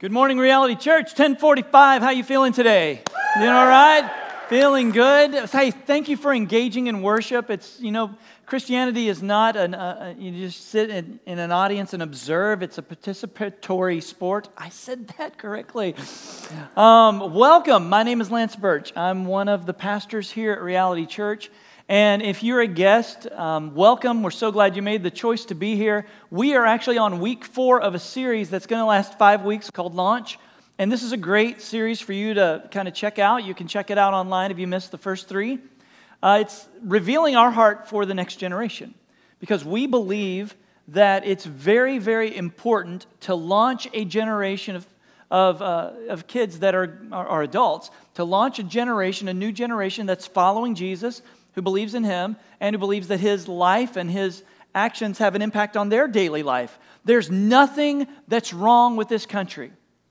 Good morning, Reality Church, 1045. How you feeling today? Doing all right? Feeling good? Hey, thank you for engaging in worship. It's, Christianity is not you just sit in an audience and observe. It's a participatory sport. I said that correctly. Welcome. My name is Lance Birch. I'm one of the pastors here at Reality Church. And if you're a guest, welcome. We're so glad you made the choice to be here. We are actually on week 4 of a series that's going to last 5 weeks called Launch. And this is a great series for you to kind of check out. You can check it out online if you missed the first 3. It's revealing our heart for the next generation, because we believe that it's very, very important to launch a generation of kids that are adults, to launch a new generation that's following Jesus, who believes in Him, and who believes that His life and His actions have an impact on their daily life. There's nothing that's wrong with this country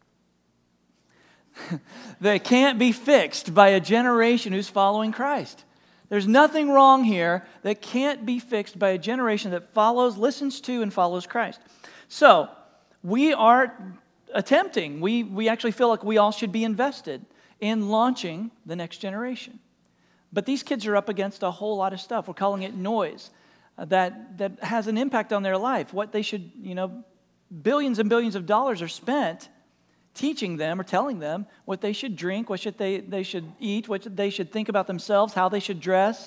that can't be fixed by a generation who's following Christ. There's nothing wrong here that can't be fixed by a generation that listens to, and follows Christ. So, we are attempting, we actually feel like we all should be invested in launching the next generation. But these kids are up against a whole lot of stuff. We're calling it noise that has an impact on their life. What they should, billions and billions of dollars are spent teaching them or telling them what they should drink, what they should eat, what they should think about themselves, how they should dress.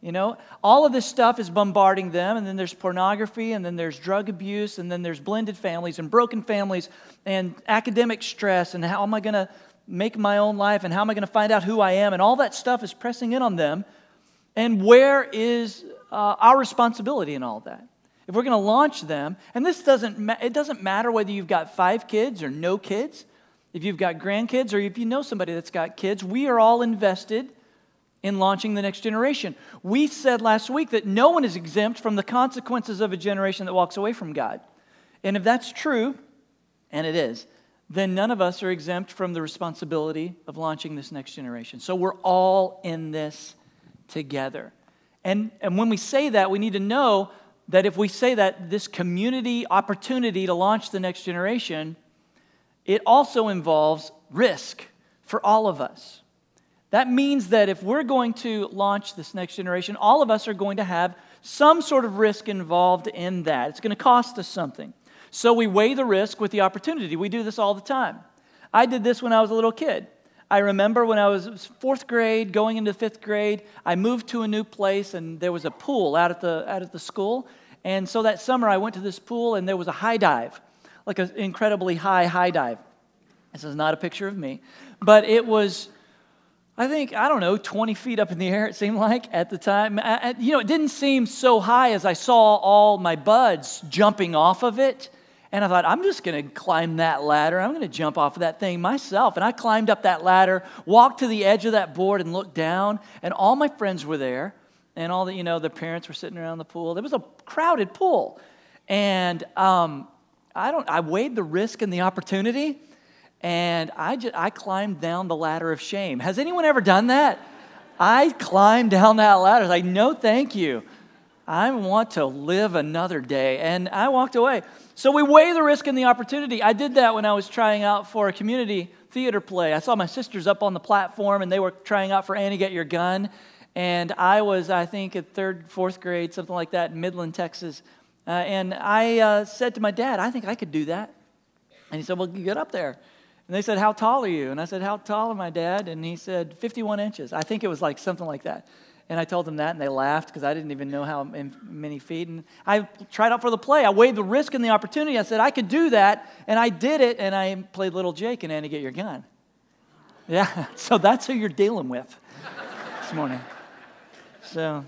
All of this stuff is bombarding them, and then there's pornography, and then there's drug abuse, and then there's blended families and broken families and academic stress, and how am I going to make my own life, and how am I going to find out who I am, and all that stuff is pressing in on them. And where is our responsibility in all that? If we're going to launch them, and it doesn't matter whether you've got 5 kids or no kids, if you've got grandkids, or if you know somebody that's got kids, we are all invested in launching the next generation. We said last week that no one is exempt from the consequences of a generation that walks away from God. And if that's true, and it is, then none of us are exempt from the responsibility of launching this next generation. So we're all in this together. And when we say that, we need to know that if we say that this community opportunity to launch the next generation, it also involves risk for all of us. That means that if we're going to launch this next generation, all of us are going to have some sort of risk involved in that. It's going to cost us something. So we weigh the risk with the opportunity. We do this all the time. I did this when I was a little kid. I remember when I was 4th grade, going into 5th grade, I moved to a new place, and there was a pool out at the school. And so that summer I went to this pool, and there was a high dive, like an incredibly high dive. This is not a picture of me, but it was, I think, 20 feet up in the air, it seemed like at the time. It didn't seem so high as I saw all my buds jumping off of it. And I thought, I'm just going to climb that ladder. I'm going to jump off of that thing myself. And I climbed up that ladder, walked to the edge of that board, and looked down. And all my friends were there. And all the parents were sitting around the pool. It was a crowded pool. And I weighed the risk and the opportunity. And I climbed down the ladder of shame. Has anyone ever done that? I climbed down that ladder. I was like, no, thank you. I want to live another day. And I walked away. So we weigh the risk and the opportunity. I did that when I was trying out for a community theater play. I saw my sisters up on the platform, and they were trying out for Annie Get Your Gun. And I was, I think, at 3rd, 4th grade, something like that, in Midland, Texas. And I said to my dad, I think I could do that. And he said, well, you get up there. And they said, how tall are you? And I said, how tall am I, Dad? And he said, 51 inches. I think it was like something like that. And I told them that, and they laughed because I didn't even know how many feet. And I tried out for the play. I weighed the risk and the opportunity. I said, I could do that, and I did it, and I played Little Jake in Annie Get Your Gun. Yeah, so that's who you're dealing with this morning. So,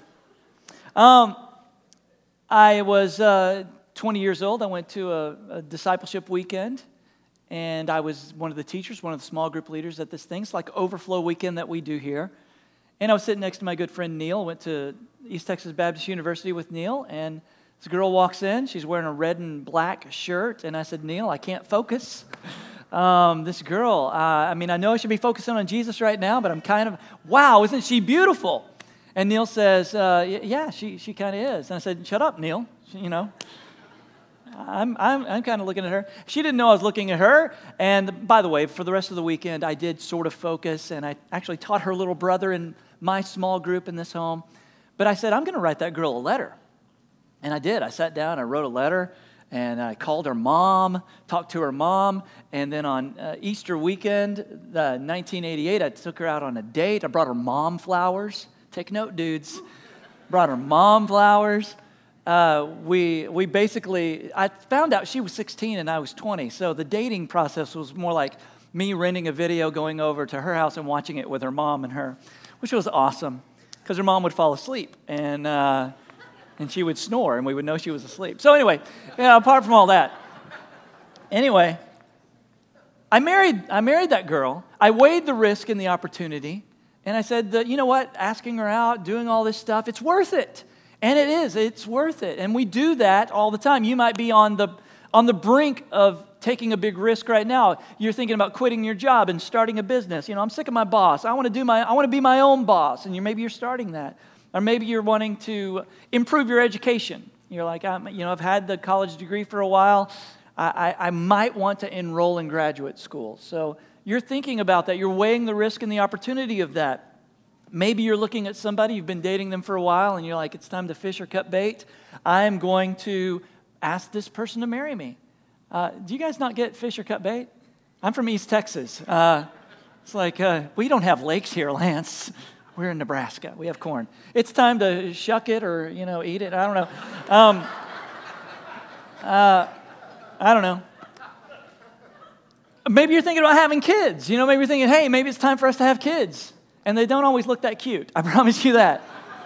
I was 20 years old. I went to a discipleship weekend, and I was one of the teachers, one of the small group leaders at this thing. It's like overflow weekend that we do here. And I was sitting next to my good friend Neil. Went to East Texas Baptist University with Neil, and this girl walks in. She's wearing a red and black shirt, and I said, Neil, I can't focus. This girl, I know I should be focusing on Jesus right now, but I'm kind of, wow, isn't she beautiful? And Neil says, yeah, she kind of is. And I said, shut up, Neil, I'm kind of looking at her. She didn't know I was looking at her. And by the way, for the rest of the weekend, I did sort of focus, and I actually taught her little brother in my small group in this home. But I said, I'm going to write that girl a letter. And I did. I sat down, I wrote a letter, and I called her mom, talked to her mom, and then on Easter weekend, 1988, I took her out on a date. I brought her mom flowers. Take note, dudes. Brought her mom flowers. We basically, I found out she was 16 and I was 20, so the dating process was more like me renting a video, going over to her house and watching it with her mom and her, which was awesome, because her mom would fall asleep, and she would snore, and we would know she was asleep. So anyway, apart from all that, anyway, I married that girl. I weighed the risk and the opportunity, and I said, you know what, asking her out, doing all this stuff, it's worth it. And it is, it's worth it. And we do that all the time. You might be on the brink of taking a big risk right now. You're thinking about quitting your job and starting a business. I'm sick of my boss. I want to be my own boss. And maybe you're starting that. Or maybe you're wanting to improve your education. You're like, I've had the college degree for a while. I might want to enroll in graduate school. So you're thinking about that. You're weighing the risk and the opportunity of that. Maybe you're looking at somebody, you've been dating them for a while, and you're like, it's time to fish or cut bait. I am going to ask this person to marry me. Do you guys not get fish or cut bait? I'm from East Texas. It's like, we don't have lakes here, Lance. We're in Nebraska. We have corn. It's time to shuck it or, eat it. I don't know. I don't know. Maybe you're thinking about having kids. Maybe you're thinking, hey, maybe it's time for us to have kids. And they don't always look that cute. I promise you that.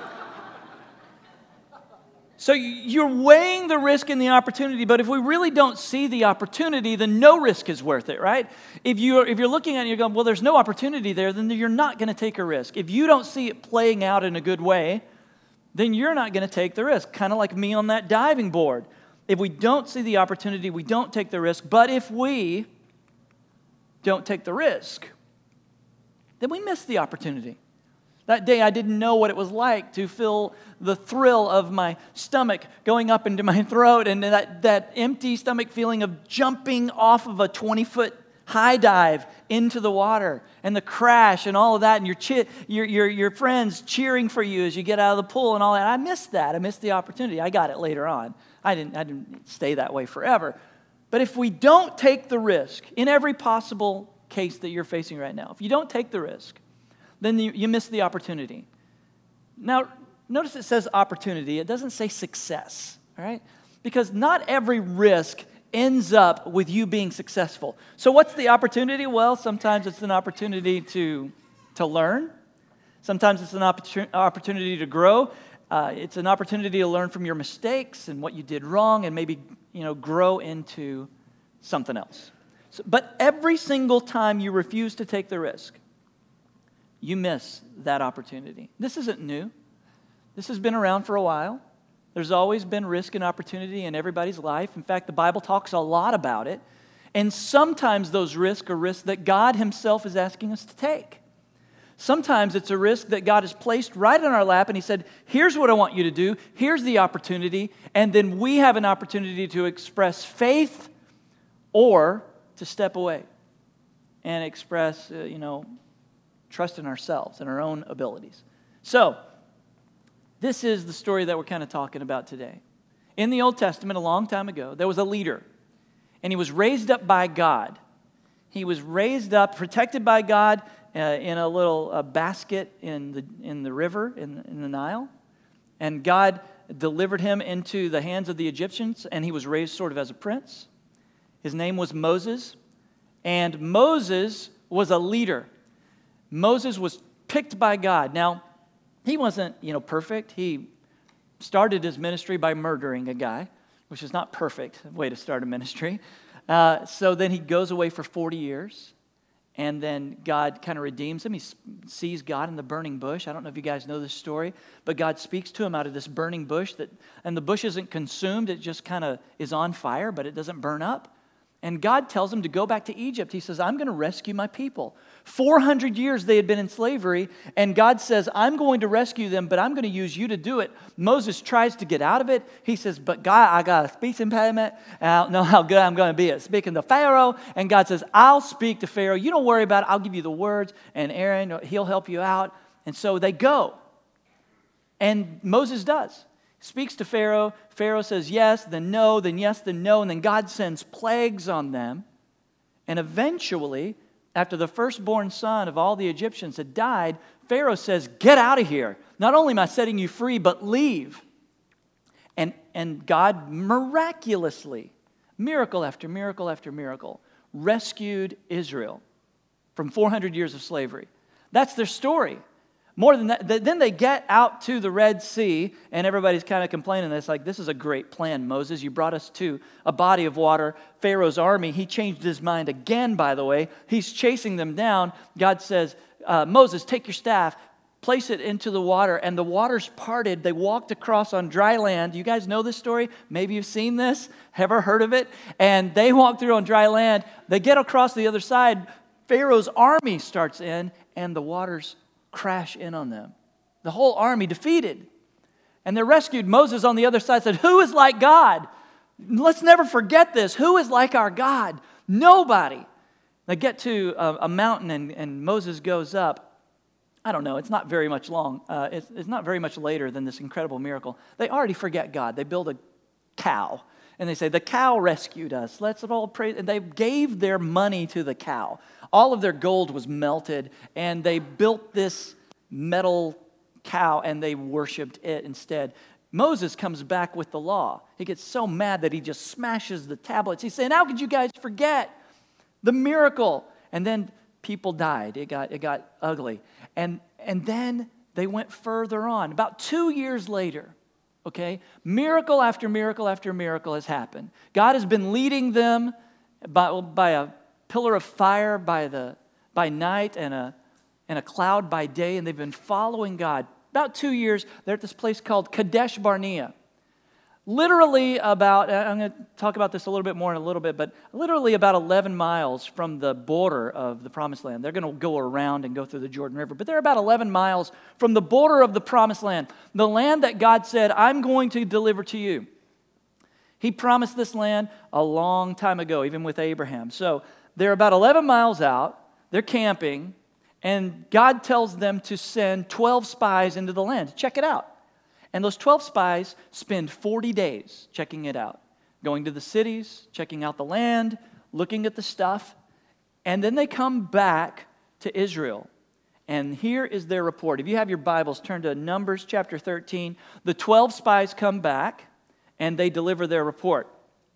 So you're weighing the risk and the opportunity, but if we really don't see the opportunity, then no risk is worth it, right? If you're looking at it and you're going, well, there's no opportunity there, then you're not going to take a risk. If you don't see it playing out in a good way, then you're not going to take the risk, kind of like me on that diving board. If we don't see the opportunity, we don't take the risk. But if we don't take the risk, then we miss the opportunity. That day, I didn't know what it was like to feel the thrill of my stomach going up into my throat and that empty stomach feeling of jumping off of a 20-foot high dive into the water and the crash and all of that, and your friends cheering for you as you get out of the pool and all that. I missed that. I missed the opportunity. I got it later on. I didn't stay that way forever. But if we don't take the risk in every possible case that you're facing right now, if you don't take the risk, then you miss the opportunity. Now, notice it says opportunity. It doesn't say success, all right? Because not every risk ends up with you being successful. So what's the opportunity? Well, sometimes it's an opportunity to learn. Sometimes it's an opportunity to grow. It's an opportunity to learn from your mistakes and what you did wrong and maybe, grow into something else. But every single time you refuse to take the risk, you miss that opportunity. This isn't new. This has been around for a while. There's always been risk and opportunity in everybody's life. In fact, the Bible talks a lot about it. And sometimes those risks are risks that God Himself is asking us to take. Sometimes it's a risk that God has placed right in our lap and He said, here's what I want you to do. Here's the opportunity. And then we have an opportunity to express faith or to step away and express, trust in ourselves and our own abilities. So, this is the story that we're kind of talking about today. In the Old Testament, a long time ago, there was a leader, and he was raised up by God. He was raised up, protected by God in a little basket in the river, in the Nile. And God delivered him into the hands of the Egyptians, and he was raised sort of as a prince. His name was Moses, and Moses was a leader. Moses was picked by God. Now, he wasn't, perfect. He started his ministry by murdering a guy, which is not perfect way to start a ministry. So then he goes away for 40 years, and then God kind of redeems him. He sees God in the burning bush. I don't know if you guys know this story, but God speaks to him out of this burning bush, and the bush isn't consumed. It just kind of is on fire, but it doesn't burn up. And God tells him to go back to Egypt. He says, I'm going to rescue my people. 400 years they had been in slavery, and God says, I'm going to rescue them, but I'm going to use you to do it. Moses tries to get out of it. He says, but God, I got a speech impediment. I don't know how good I'm going to be at speaking to Pharaoh. And God says, I'll speak to Pharaoh. You don't worry about it. I'll give you the words, and Aaron, he'll help you out. And so they go. And Moses does. Speaks to Pharaoh. Pharaoh says yes, then no, then yes, then no. And then God sends plagues on them. And eventually, after the firstborn son of all the Egyptians had died, Pharaoh says, get out of here. Not only am I setting you free, but leave. And God miraculously, miracle after miracle after miracle, rescued Israel from 400 years of slavery. That's their story. More than that, then they get out to the Red Sea, and everybody's kind of complaining. It's like, this is a great plan, Moses. You brought us to a body of water. Pharaoh's army, he changed his mind again, by the way. He's chasing them down. God says, Moses, take your staff, place it into the water, and the waters parted. They walked across on dry land. You guys know this story? Maybe you've seen this, ever heard of it? And they walk through on dry land. They get across the other side. Pharaoh's army starts in, and the waters crash in on them. The whole army defeated. And they're rescued. Moses on the other side said, who is like God? Let's never forget this. Who is like our God? Nobody. They get to a mountain, and Moses goes up. I don't know. It's not very much long. It's not very much later than this incredible miracle. They already forget God. They build a cow. And they say, the cow rescued us. Let's all praise. And they gave their money to the cow. All of their gold was melted, and they built this metal cow, and they worshiped it instead. Moses comes back with the law. He gets so mad that he just smashes the tablets. He's saying, how could you guys forget the miracle? And then people died. It got ugly. And then they went further on. About 2 years later, okay, miracle after miracle after miracle has happened. God has been leading them by a pillar of fire by night and a cloud by day, and they've been following God. About 2 years, they're at this place called Kadesh Barnea. Literally about, I'm going to talk about this a little bit more in a little bit, but literally about 11 miles from the border of the Promised Land. They're going to go around and go through the Jordan River, but they're about 11 miles from the border of the Promised Land, the land that God said, I'm going to deliver to you. He promised this land a long time ago, even with Abraham. So they're about 11 miles out, they're camping, and God tells them to send 12 spies into the land. Check it out. And those 12 spies spend 40 days checking it out, going to the cities, checking out the land, looking at the stuff, and then they come back to Israel. And here is their report. If you have your Bibles, turn to Numbers chapter 13. The 12 spies come back, and they deliver their report.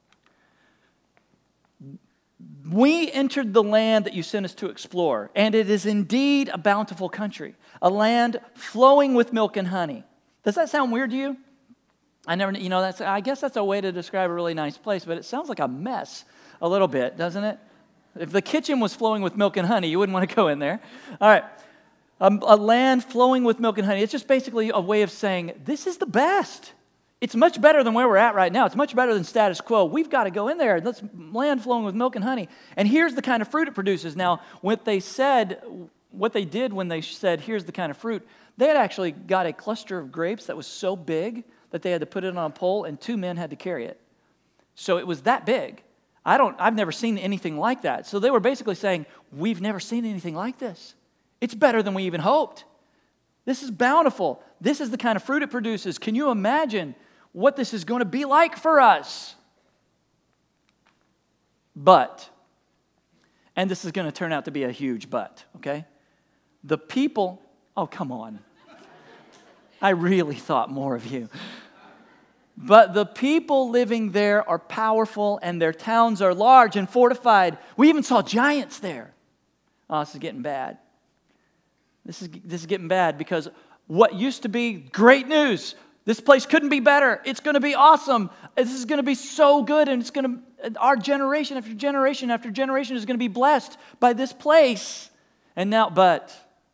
We entered the land that you sent us to explore, and it is indeed a bountiful country, a land flowing with milk and honey. Does that sound weird to you? I guess that's a way to describe a really nice place, but it sounds like a mess a little bit, doesn't it? If the kitchen was flowing with milk and honey, you wouldn't want to go in there. All right, a land flowing with milk and honey. It's just basically a way of saying, this is the best. It's much better than where we're at right now. It's much better than status quo. We've got to go in there. Let's land flowing with milk and honey. And here's the kind of fruit it produces. Now, what they did when they said, here's the kind of fruit, they had actually got a cluster of grapes that was so big that they had to put it on a pole, and 2 men had to carry it. So it was that big. I've never seen anything like that. So they were basically saying, we've never seen anything like this. It's better than we even hoped. This is bountiful. This is the kind of fruit it produces. Can you imagine what this is going to be like for us? But, and this is going to turn out to be a huge but, okay? The people, oh, come on. I really thought more of you. But the people living there are powerful, and their towns are large and fortified. We even saw giants there. Oh, this is getting bad. This is getting bad because what used to be great news, this place couldn't be better. It's going to be awesome. This is going to be so good, and our generation after generation after generation is going to be blessed by this place. And now, but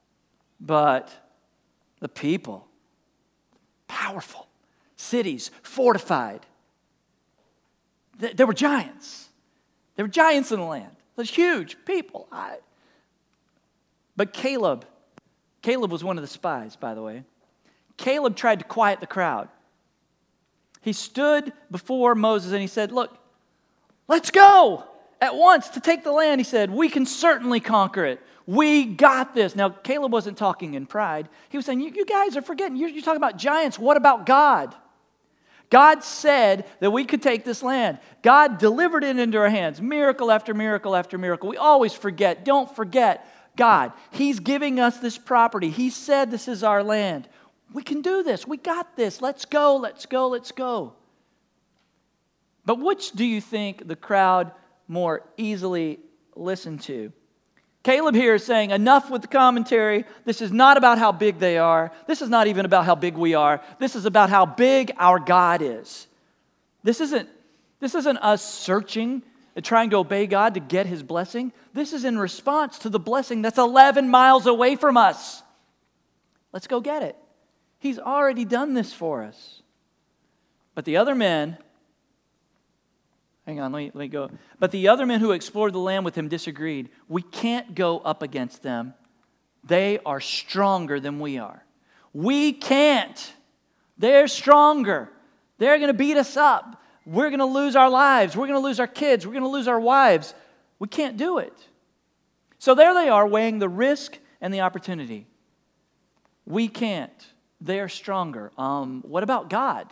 the people, powerful, cities fortified. There were giants. There were giants in the land. There's huge people. But Caleb was one of the spies, by the way. Caleb tried to quiet the crowd. He stood before Moses and he said, look, let's go at once to take the land. He said, we can certainly conquer it. We got this. Now, Caleb wasn't talking in pride. He was saying, you guys are forgetting. You're talking about giants. What about God? God said that we could take this land. God delivered it into our hands. Miracle after miracle after miracle. We always forget. Don't forget God. He's giving us this property. He said this is our land. We can do this. We got this. Let's go, let's go, let's go. But which do you think the crowd more easily listened to? Caleb here is saying, enough with the commentary. This is not about how big they are. This is not even about how big we are. This is about how big our God is. This isn't us searching and trying to obey God to get His blessing. This is in response to the blessing that's 11 miles away from us. Let's go get it. He's already done this for us. But the other men... Hang on, let me go. But the other men who explored the land with him disagreed. We can't go up against them. They are stronger than we are. We can't. They're stronger. They're going to beat us up. We're going to lose our lives. We're going to lose our kids. We're going to lose our wives. We can't do it. So there they are weighing the risk and the opportunity. We can't. They're stronger. What about God?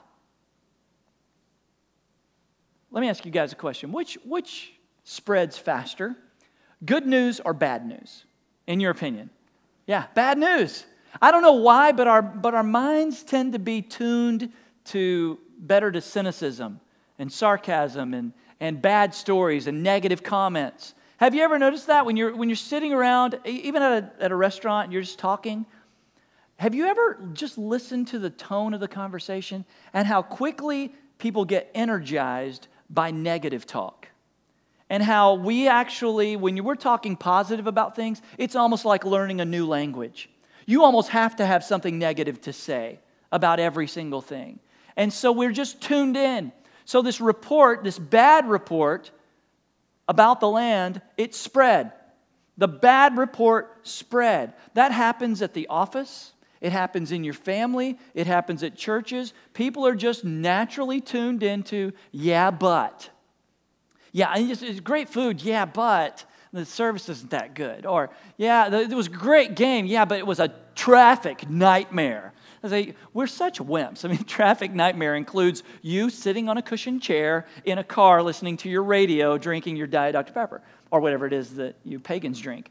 Let me ask you guys a question. Which spreads faster? Good news or bad news, in your opinion? Yeah, bad news. I don't know why, but our minds tend to be tuned better to cynicism and sarcasm and bad stories and negative comments. Have you ever noticed that when you're sitting around, even at a restaurant, and you're just talking? Have you ever just listened to the tone of the conversation and how quickly people get energized by negative talk? And how we actually, when we're talking positive about things, it's almost like learning a new language. You almost have to have something negative to say about every single thing. And so we're just tuned in. So this bad report about the land, it spread. The bad report spread. That happens at the office. It happens in your family. It happens at churches. People are just naturally tuned into, yeah, but. Yeah, it's great food. Yeah, but the service isn't that good. Or, yeah, it was a great game. Yeah, but it was a traffic nightmare. I say, we're such wimps. I mean, traffic nightmare includes you sitting on a cushioned chair in a car listening to your radio, drinking your Diet Dr. Pepper, or whatever it is that you pagans drink.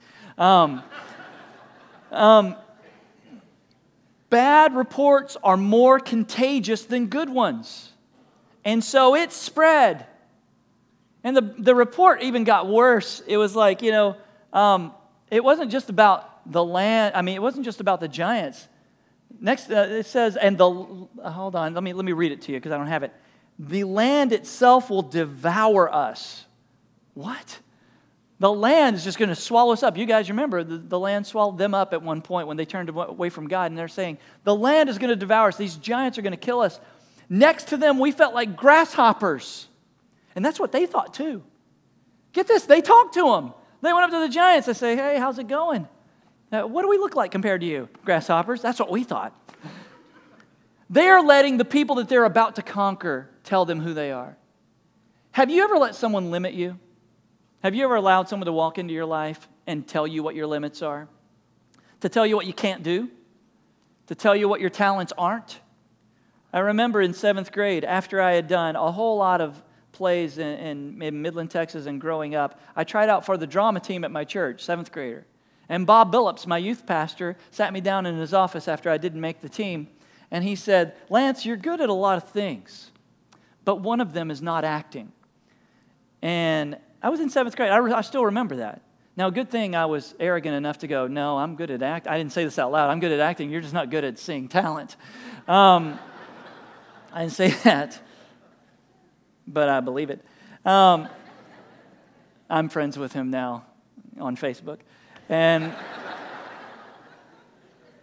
Bad reports are more contagious than good ones. And so it spread. And the report even got worse. It was like, it wasn't just about the land. I mean, it wasn't just about the giants. Next, it says, hold on, let me read it to you because I don't have it. The land itself will devour us. What? The land is just going to swallow us up. You guys remember the land swallowed them up at one point when they turned away from God, and they're saying, the land is going to devour us. These giants are going to kill us. Next to them, we felt like grasshoppers. And that's what they thought too. Get this, they talked to them. They went up to the giants and say, hey, how's it going? What do we look like compared to you? Grasshoppers? That's what we thought. They are letting the people that they're about to conquer tell them who they are. Have you ever let someone limit you? Have you ever allowed someone to walk into your life and tell you what your limits are? To tell you what you can't do? To tell you what your talents aren't? I remember in 7th grade, after I had done a whole lot of plays in Midland, Texas, and growing up, I tried out for the drama team at my church, 7th grader. And Bob Billups, my youth pastor, sat me down in his office after I didn't make the team, and he said, Lance, you're good at a lot of things, but one of them is not acting. And I was in 7th grade. I still remember that. Now, good thing I was arrogant enough to go, no, I'm good at acting. I didn't say this out loud. I'm good at acting. You're just not good at seeing talent. I didn't say that, but I believe it. I'm friends with him now on Facebook. And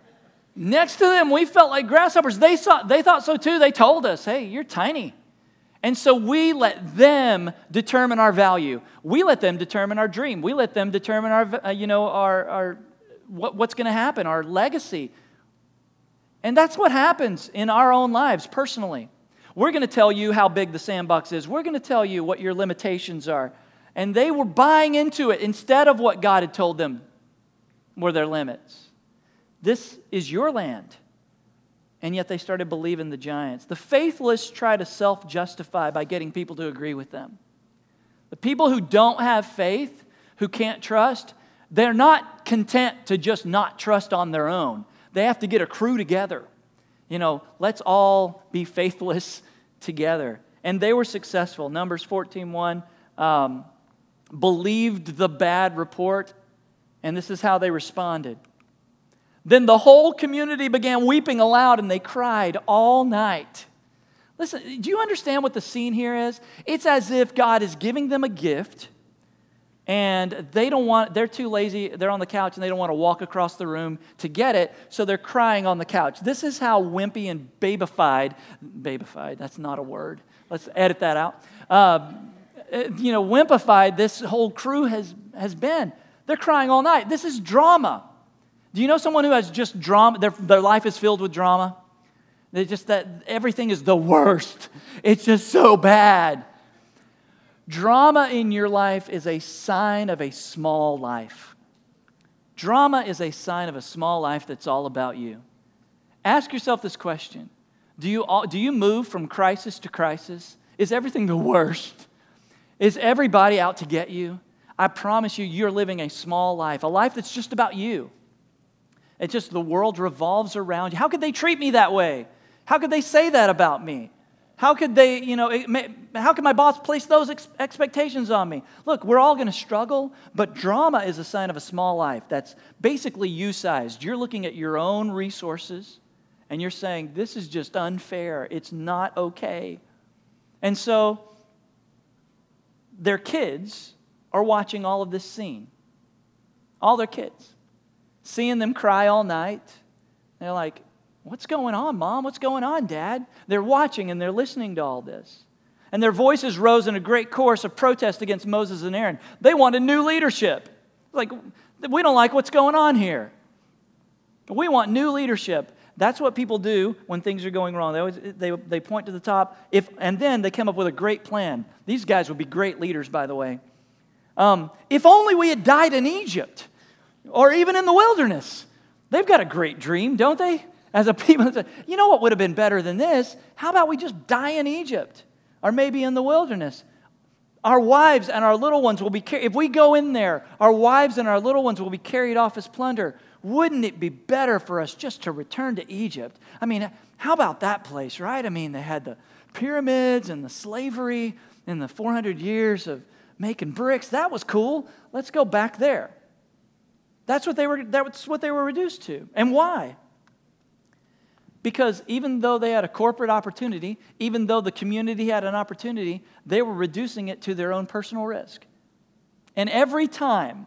next to them, we felt like grasshoppers. They thought so too. They told us, hey, you're tiny. And so we let them determine our value. We let them determine our dream. We let them determine what's going to happen, our legacy. And that's what happens in our own lives personally. We're going to tell you how big the sandbox is. We're going to tell you what your limitations are. And they were buying into it instead of what God had told them were their limits. This is your land. And yet they started believing the giants. The faithless try to self-justify by getting people to agree with them. The people who don't have faith, who can't trust, they're not content to just not trust on their own. They have to get a crew together. Let's all be faithless together. And they were successful. Numbers 14:1 believed the bad report, and this is how they responded. Then the whole community began weeping aloud, and they cried all night. Listen, do you understand what the scene here is? It's as if God is giving them a gift, and they're too lazy, they're on the couch, and they don't want to walk across the room to get it, so they're crying on the couch. This is how wimpy and babified, that's not a word. Let's edit that out. Wimpified this whole crew has been. They're crying all night. This is drama. Do you know someone who has just drama? Their life is filled with drama. That everything is the worst. It's just so bad. Drama in your life is a sign of a small life. Drama is a sign of a small life that's all about you. Ask yourself this question. Do you move from crisis to crisis? Is everything the worst? Is everybody out to get you? I promise you, you're living a small life, a life that's just about you. It's just the world revolves around you. How could they treat me that way? How could they say that about me? How could how could my boss place those expectations on me? Look, we're all going to struggle, but drama is a sign of a small life that's basically you-sized. You're looking at your own resources, and you're saying, this is just unfair. It's not okay. And so their kids are watching all of this scene. All their kids. Seeing them cry all night. They're like, what's going on, Mom? What's going on, Dad? They're watching and they're listening to all this. And their voices rose in a great chorus of protest against Moses and Aaron. They wanted new leadership. Like, we don't like what's going on here. We want new leadership. That's what people do when things are going wrong. They point to the top, and then they come up with a great plan. These guys would be great leaders, by the way. If only we had died in Egypt, or even in the wilderness. They've got a great dream, don't they? As a people, you know what would have been better than this? How about we just die in Egypt, or maybe in the wilderness? Our wives and our little ones will be if we go in there, our wives and our little ones will be carried off as plunder. Wouldn't it be better for us just to return to Egypt? I mean, how about that place, right? I mean, they had the pyramids and the slavery and the 400 years of making bricks. That was cool. Let's go back there. That's what they were reduced to. And why? Because even though they had a corporate opportunity, even though the community had an opportunity, they were reducing it to their own personal risk. And every time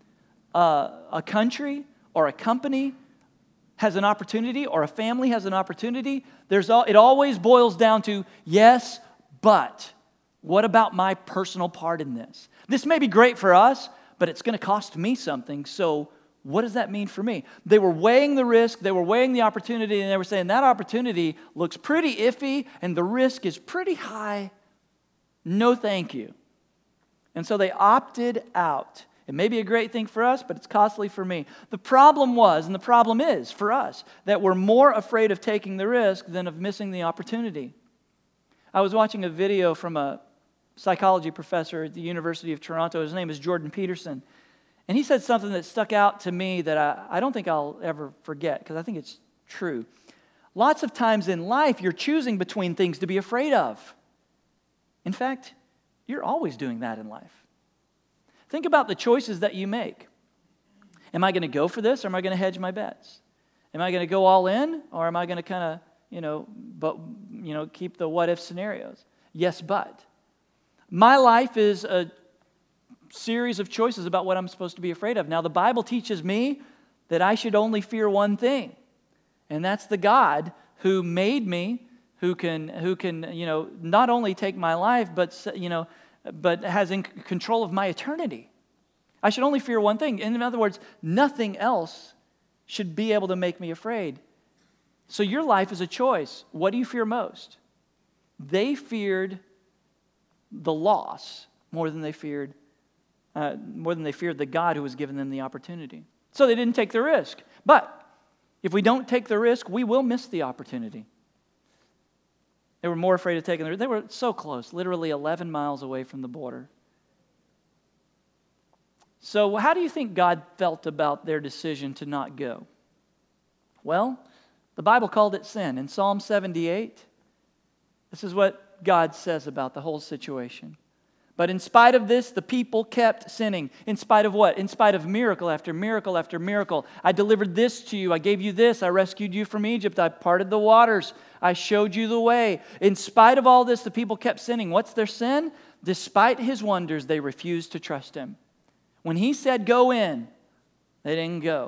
a country or a company has an opportunity or a family has an opportunity, it always boils down to, yes, but what about my personal part in this? This may be great for us, but it's going to cost me something, so what does that mean for me? They were weighing the risk, they were weighing the opportunity, and they were saying that opportunity looks pretty iffy and the risk is pretty high. No thank you. And so they opted out. It may be a great thing for us, but it's costly for me. The problem was, and the problem is for us, that we're more afraid of taking the risk than of missing the opportunity. I was watching a video from a psychology professor at the University of Toronto. His name is Jordan Peterson. And he said something that stuck out to me that I don't think I'll ever forget, because I think it's true. Lots of times in life, you're choosing between things to be afraid of. In fact, you're always doing that in life. Think about the choices that you make. Am I going to go for this, or am I going to hedge my bets? Am I going to go all in, or am I going to kind of, keep the what-if scenarios? Yes, but. My life is a series of choices about what I'm supposed to be afraid of. Now, the Bible teaches me that I should only fear one thing, and that's the God who made me, who can not only take my life, but has in control of my eternity. I should only fear one thing. In other words, nothing else should be able to make me afraid. So your life is a choice. What do you fear most? They feared the loss more than they feared the God who was giving them the opportunity. So they didn't take the risk. But if we don't take the risk, we will miss the opportunity. They were more afraid of taking the risk. They were so close, literally 11 miles away from the border. So how do you think God felt about their decision to not go? Well, the Bible called it sin. In Psalm 78, this is what God says about the whole situation. But in spite of this, the people kept sinning. In spite of what? In spite of miracle after miracle after miracle. I delivered this to you. I gave you this. I rescued you from Egypt. I parted the waters. I showed you the way. In spite of all this, the people kept sinning. What's their sin? Despite his wonders, they refused to trust him. When he said, go in, they didn't go.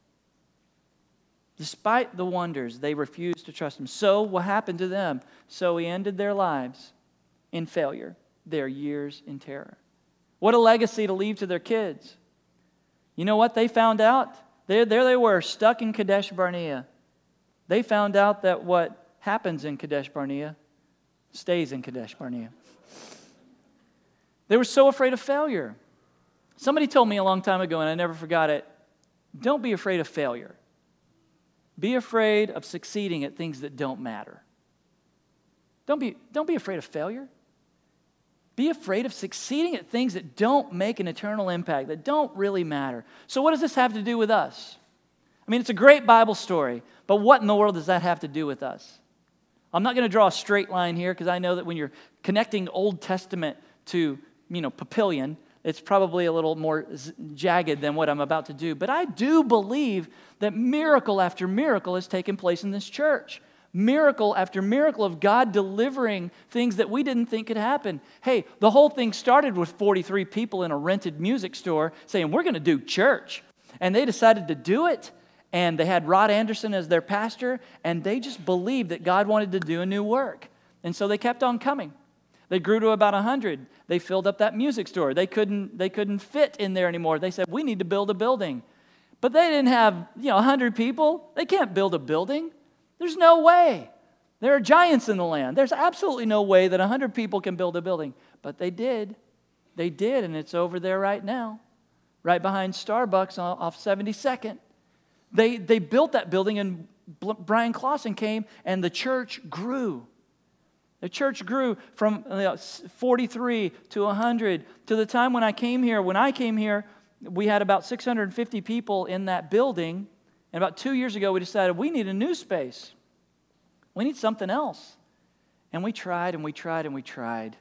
Despite the wonders, they refused to trust him. So what happened to them? So he ended their lives in failure, their years in terror. What a legacy to leave to their kids. You know what they found out? There they were, stuck in Kadesh Barnea. They found out that what happens in Kadesh Barnea stays in Kadesh Barnea. They were so afraid of failure. Somebody told me a long time ago, and I never forgot it, don't be afraid of failure. Be afraid of succeeding at things that don't matter. Don't be afraid of failure. Be afraid of succeeding at things that don't make an eternal impact, that don't really matter. So what does this have to do with us? I mean, it's a great Bible story, but what in the world does that have to do with us? I'm not going to draw a straight line here because I know that when you're connecting Old Testament to, Papillion, it's probably a little more jagged than what I'm about to do. But I do believe that miracle after miracle has taken place in this church. Miracle after miracle of God delivering things that we didn't think could happen. Hey, the whole thing started with 43 people in a rented music store saying, we're going to do church. And they decided to do it. And they had Rod Anderson as their pastor. And they just believed that God wanted to do a new work. And so they kept on coming. They grew to about 100. They filled up that music store. They couldn't fit in there anymore. They said, we need to build a building. But they didn't have 100 people. They can't build a building. There's no way. There are giants in the land. There's absolutely no way that 100 people can build a building. But they did. They did, and it's over there right now, right behind Starbucks off 72nd. They built that building, and Brian Clausen came, and the church grew. The church grew from 43 to 100 to the time when I came here. When I came here, we had about 650 people in that building. And about 2 years ago, we decided we need a new space. We need something else. And we tried and we tried and we tried.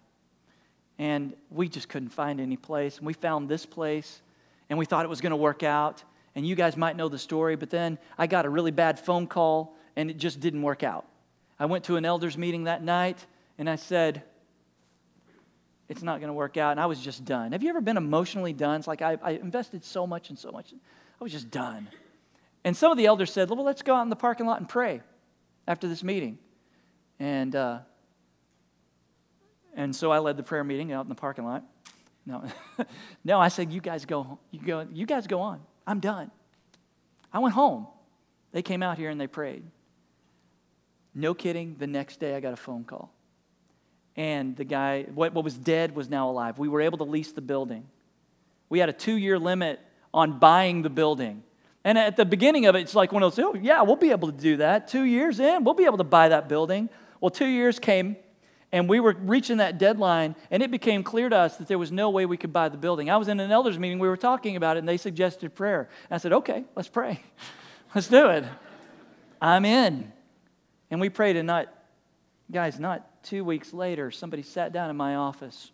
And we just couldn't find any place. And we found this place, and we thought it was going to work out. And you guys might know the story, but then I got a really bad phone call, and it just didn't work out. I went to an elders meeting that night, and I said, it's not going to work out, and I was just done. Have you ever been emotionally done? It's like I invested so much and so much. I was just done. And some of the elders said, well, let's go out in the parking lot and pray after this meeting. And so I led the prayer meeting out in the parking lot. No, I said, you guys go on. I'm done. I went home. They came out here and they prayed. No kidding, the next day I got a phone call. And the guy, what was dead was now alive. We were able to lease the building. We had a 2-year limit on buying the building. And at the beginning of it, it's like one of those, oh, yeah, we'll be able to do that. 2 years in, we'll be able to buy that building. Well, 2 years came, and we were reaching that deadline, and it became clear to us that there was no way we could buy the building. I was in an elders meeting, we were talking about it, and they suggested prayer. And I said, okay, let's pray. Let's do it. I'm in. And we prayed, and not 2 weeks later, somebody sat down in my office.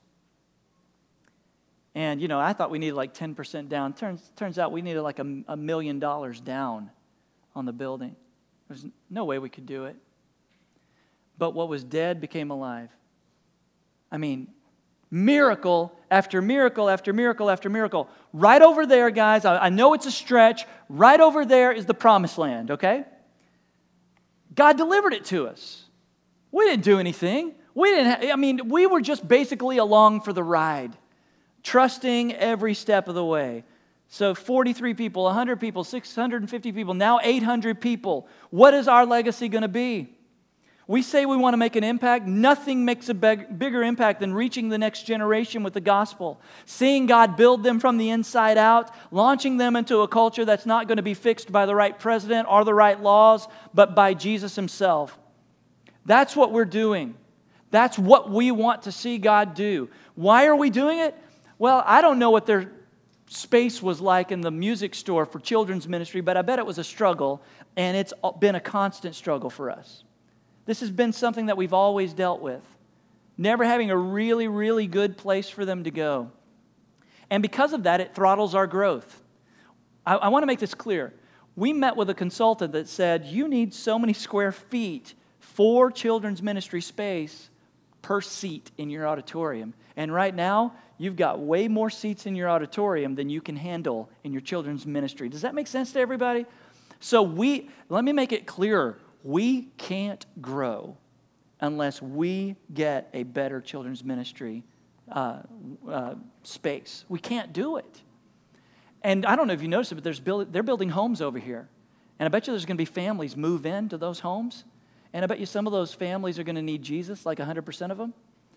And, I thought we needed like 10% down. Turns out we needed like $1 million down on the building. There's no way we could do it. But what was dead became alive. I mean, miracle after miracle after miracle after miracle. Right over there, guys, I know it's a stretch. Right over there is the promised land, okay? God delivered it to us. We didn't do anything. We were just basically along for the ride, trusting every step of the way. So 43 people, 100 people, 650 people, now 800 people. What is our legacy going to be? We say we want to make an impact. Nothing makes a bigger impact than reaching the next generation with the gospel, seeing God build them from the inside out, launching them into a culture that's not going to be fixed by the right president or the right laws, but by Jesus himself. That's what we're doing. That's what we want to see God do. Why are we doing it? Well, I don't know what their space was like in the music store for children's ministry, but I bet it was a struggle, and it's been a constant struggle for us. This has been something that we've always dealt with, never having a really, really good place for them to go. And because of that, it throttles our growth. I want to make this clear. We met with a consultant that said, you need so many square feet for children's ministry space per seat in your auditorium. And right now, you've got way more seats in your auditorium than you can handle in your children's ministry. Does that make sense to everybody? So let me make it clearer. We can't grow unless we get a better children's ministry space. We can't do it. And I don't know if you noticed it, but they're building homes over here. And I bet you there's going to be families move into those homes. And I bet you some of those families are going to need Jesus, like 100% of them.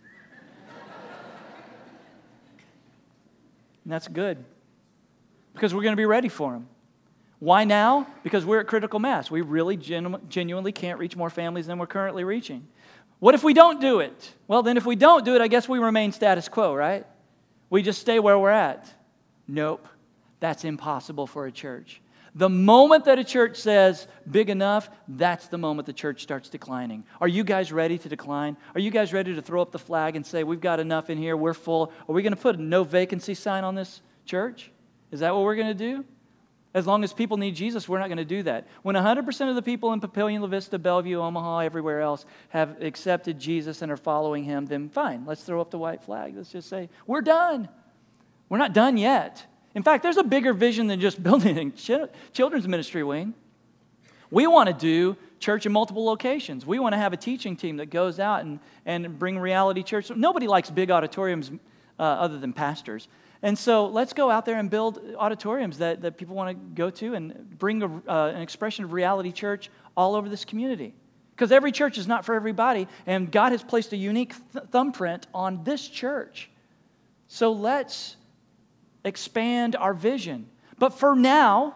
And that's good, because we're going to be ready for them. Why now? Because we're at critical mass. We really genuinely can't reach more families than we're currently reaching. What if we don't do it? Well, then if we don't do it, I guess we remain status quo, right? We just stay where we're at. Nope. That's impossible for a church. The moment that a church says big enough, that's the moment the church starts declining. Are you guys ready to decline? Are you guys ready to throw up the flag and say, we've got enough in here, we're full? Are we going to put a no vacancy sign on this church? Is that what we're going to do? As long as people need Jesus, we're not going to do that. When 100% of the people in Papillion, La Vista, Bellevue, Omaha, everywhere else have accepted Jesus and are following him, then fine, let's throw up the white flag. Let's just say, we're done. We're not done yet. In fact, there's a bigger vision than just building a children's ministry wing. We want to do church in multiple locations. We want to have a teaching team that goes out and bring reality church. Nobody likes big auditoriums other than pastors. And so let's go out there and build auditoriums that people want to go to and bring an expression of reality church all over this community. Because every church is not for everybody, and God has placed a unique thumbprint on this church. So let's expand our vision. But for now,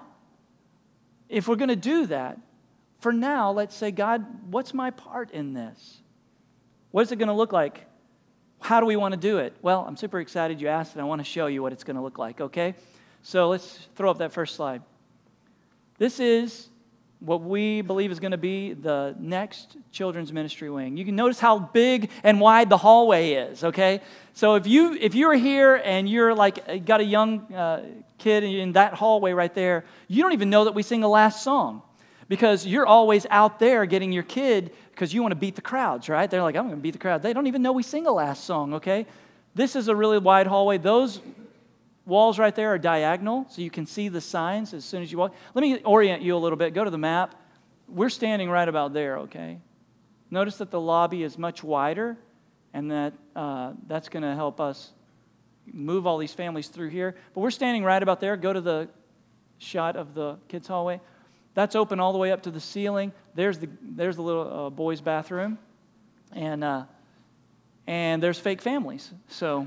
if we're going to do that, for now, let's say, God, what's my part in this? What is it going to look like? How do we want to do it? Well, I'm super excited you asked, and I want to show you what it's going to look like, okay? So let's throw up that first slide. This is what we believe is going to be the next children's ministry wing. You can notice how big and wide the hallway is, okay? So if you're here and you're like got a young kid in that hallway right there, you don't even know that we sing the last song, because you're always out there getting your kid because you want to beat the crowds, right? They're like, I'm going to beat the crowd. They don't even know we sing the last song, okay? This is a really wide hallway. Those walls right there are diagonal, so you can see the signs as soon as you walk. Let me orient you a little bit. Go to the map. We're standing right about there, okay? Notice that the lobby is much wider, and that's going to help us move all these families through here. But we're standing right about there. Go to the shot of the kids' hallway. That's open all the way up to the ceiling. There's the little boys' bathroom, and there's fake families. So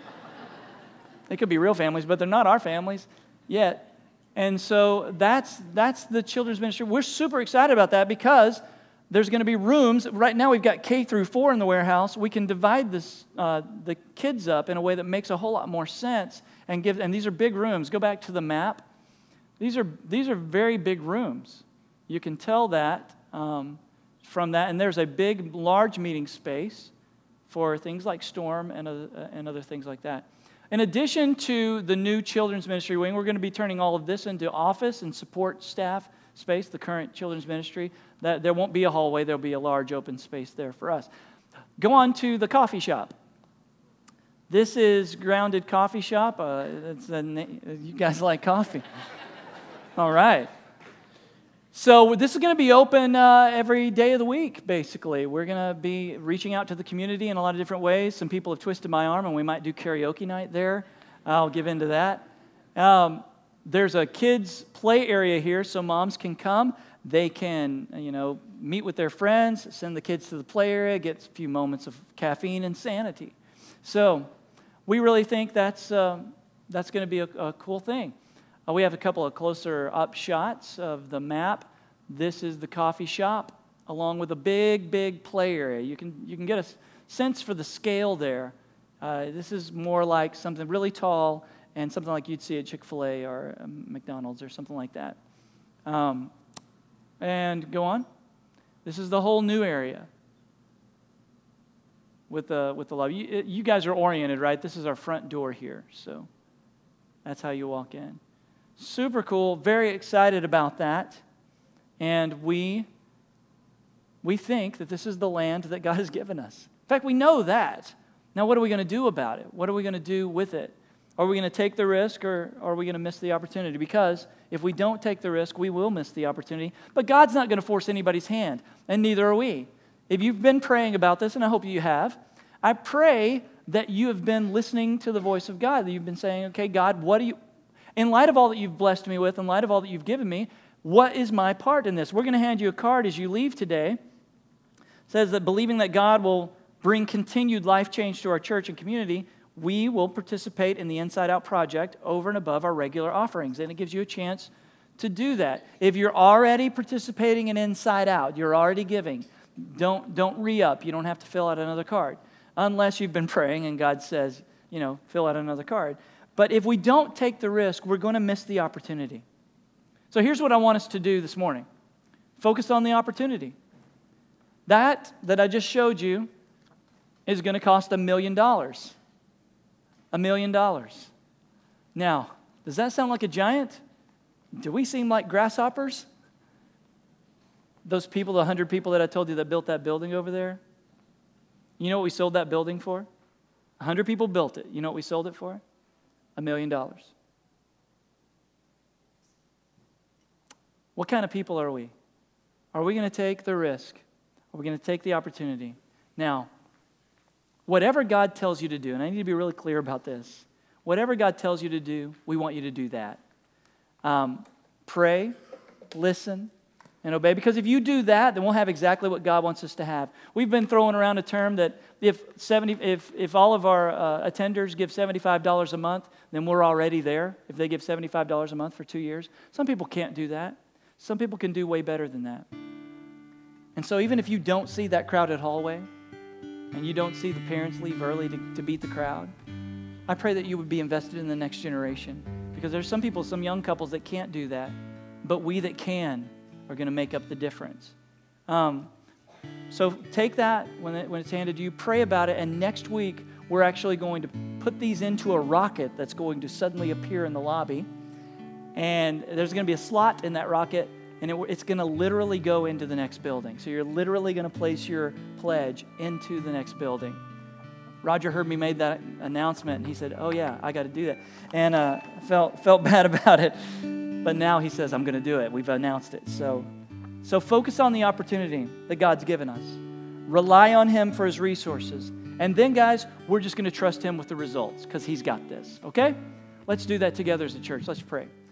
they could be real families, but they're not our families yet. And so that's the children's ministry. We're super excited about that because there's going to be rooms. Right now we've got K through 4 in the warehouse. We can divide the kids up in a way that makes a whole lot more sense and these are big rooms. Go back to the map. These are very big rooms. You can tell that from that. And there's a big, large meeting space for things like Storm and other things like that. In addition to the new children's ministry wing, we're going to be turning all of this into office and support staff space, the current children's ministry. There won't be a hallway. There'll be a large open space there for us. Go on to the coffee shop. This is Grounded Coffee Shop. You guys like coffee. All right. So this is going to be open every day of the week, basically. We're going to be reaching out to the community in a lot of different ways. Some people have twisted my arm, and we might do karaoke night there. I'll give into that. There's a kids' play area here, so moms can come. They can, meet with their friends, send the kids to the play area, get a few moments of caffeine and sanity. So we really think that's going to be a cool thing. We have a couple of closer up shots of the map. This is the coffee shop, along with a big, big play area. You can get a sense for the scale there. This is more like something really tall and something like you'd see at Chick-fil-A or McDonald's or something like that. And go on. This is the whole new area with the lobby. You guys are oriented, right? This is our front door here, so that's how you walk in. Super cool. Very excited about that. And we think that this is the land that God has given us. In fact, we know that. Now, what are we going to do about it? What are we going to do with it? Are we going to take the risk, or are we going to miss the opportunity? Because if we don't take the risk, we will miss the opportunity. But God's not going to force anybody's hand, and neither are we. If you've been praying about this, and I hope you have, I pray that you have been listening to the voice of God, that you've been saying, okay, God, in light of all that you've blessed me with, in light of all that you've given me, what is my part in this? We're going to hand you a card as you leave today. It says that believing that God will bring continued life change to our church and community, we will participate in the Inside Out Project over and above our regular offerings. And it gives you a chance to do that. If you're already participating in Inside Out, you're already giving, don't re-up. You don't have to fill out another card. Unless you've been praying and God says, fill out another card. But if we don't take the risk, we're going to miss the opportunity. So here's what I want us to do this morning. Focus on the opportunity. That I just showed you is going to cost $1 million. $1 million. Now, does that sound like a giant? Do we seem like grasshoppers? Those people, the 100 people that I told you that built that building over there, you know what we sold that building for? 100 people built it. You know what we sold it for? $1 million. What kind of people are we? Are we going to take the risk? Are we going to take the opportunity? Now, whatever God tells you to do, and I need to be really clear about this, whatever God tells you to do, we want you to do that. Pray, listen, and obey. Because if you do that, then we'll have exactly what God wants us to have. We've been throwing around a term that if all of our attenders give $75 a month, then we're already there. If they give $75 a month for 2 years. Some people can't do that. Some people can do way better than that. And so even if you don't see that crowded hallway, and you don't see the parents leave early to beat the crowd, I pray that you would be invested in the next generation. Because there's some people, some young couples that can't do that, but we that can are going to make up the difference. So take that when it's handed to you, pray about it, and next week we're actually going to put these into a rocket that's going to suddenly appear in the lobby, and there's going to be a slot in that rocket, and it's going to literally go into the next building. So you're literally going to place your pledge into the next building. Roger heard me made that announcement, and he said, oh yeah, I got to do that. And felt bad about it. But now he says, I'm going to do it. We've announced it. So focus on the opportunity that God's given us. Rely on Him for His resources. And then, guys, we're just going to trust Him with the results because He's got this. Okay? Let's do that together as a church. Let's pray.